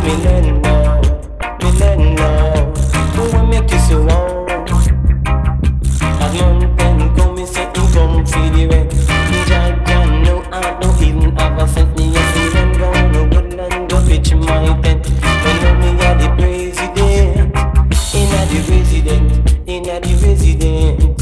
me learn now. Who will make you so wrong? As mountain come, me say him come for the rent. Jah know I don't even have a cent. Me a see them go no woodland, go pitch my tent. They know me a the president, inna the resident, inna the resident.